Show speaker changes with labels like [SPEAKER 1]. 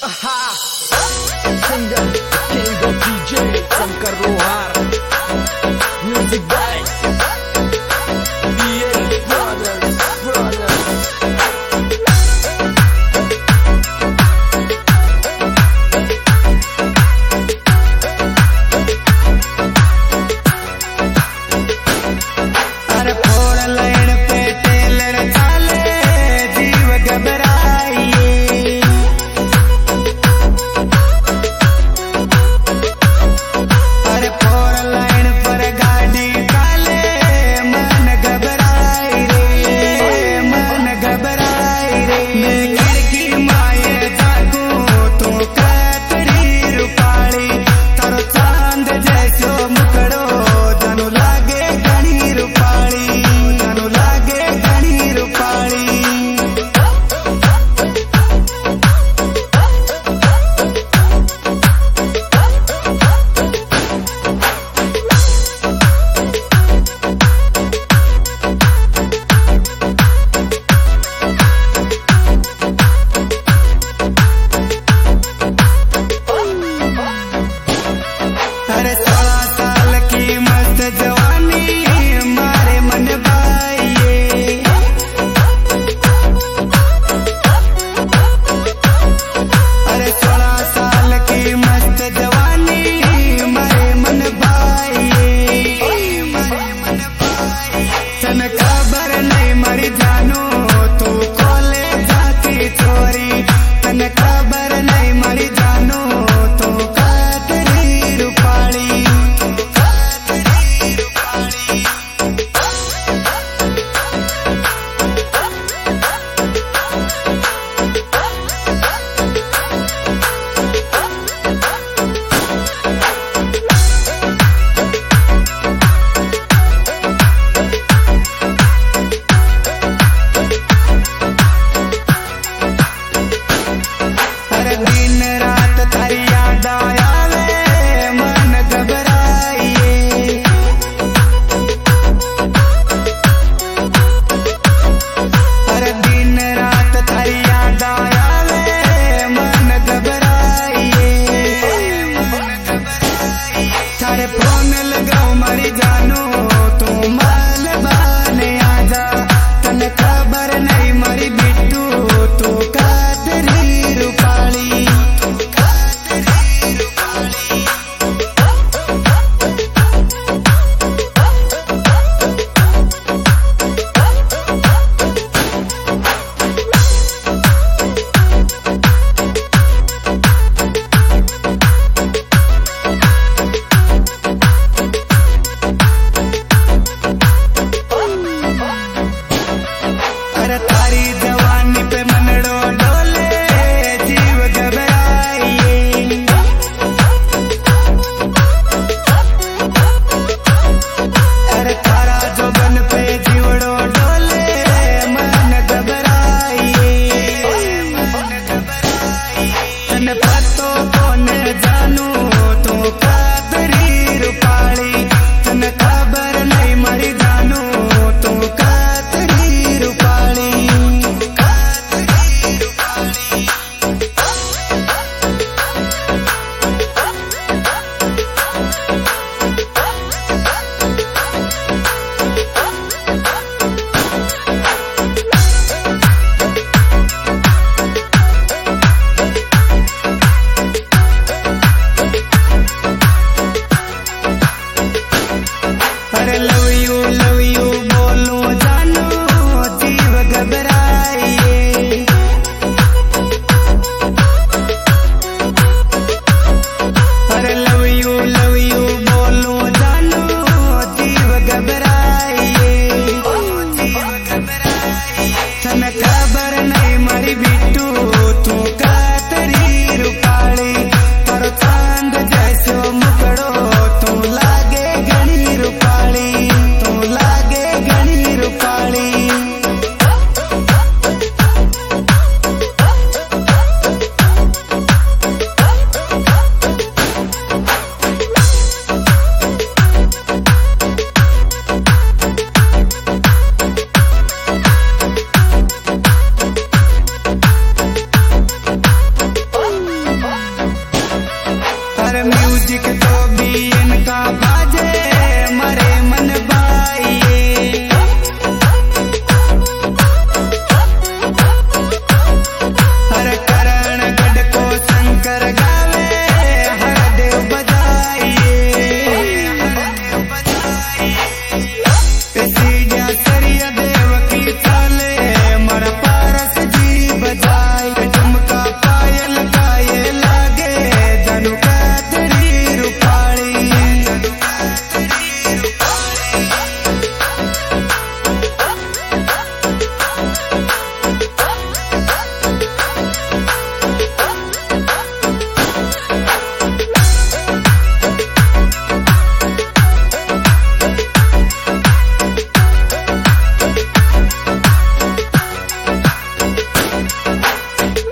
[SPEAKER 1] Singer, King of DJ, Shankar Rohar, Music by BL Brothers.
[SPEAKER 2] अरे फोर line पे teller चाले जीव घबराइए। अरे फोर लाइन पर गाड़ी चाले मन घबराई रे, मन घबराई रे। मैं खिड़की माये जागू तू कतरी रूपाली, तारो चांद जैसो मुखड़ो जनु लागे घनी रूपाली, जनु लागे घनी रूपाली। अरे 16 साल की मस्त जवानी मारे मन भाइये। अरे 16 साल की मस्त जवानी मारे मन भाइये, मारे मन भाइये। तन खबर नहीं मरी जानू तू कॉलेज जाती छोरी, तन